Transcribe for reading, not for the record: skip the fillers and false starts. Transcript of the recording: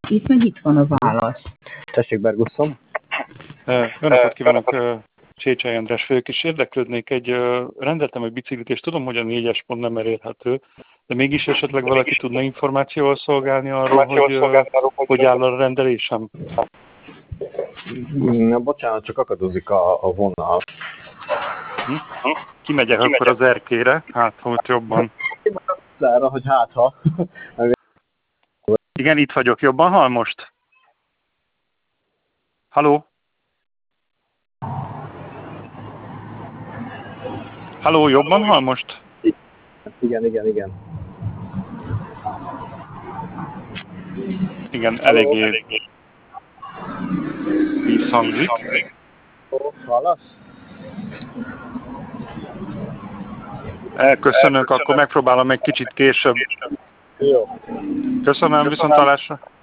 Itt meg itt van a válasz. Tessék, Bergusszom. Jó napot kívánok, Csécsely András vagyok, és érdeklődnék, rendeltem egy biciklit, és tudom, hogy a 4-es pont nem elérhető, de mégis esetleg valaki tudna információval szolgálni arról, hogy áll a rendelésem? Na, bocsánat, csak akadozik a vonal. Kimegyek akkor az erkére, hát ott jobban. Zára, hogy hátha. Igen, itt vagyok, jobban hall most? Halló? Halló, jobban hall most? Igen. Igen, eléggé visszhangzik. Hallasz? Elköszönök, akkor megpróbálom egy kicsit később. Jó. Köszönöm, viszontlátásra.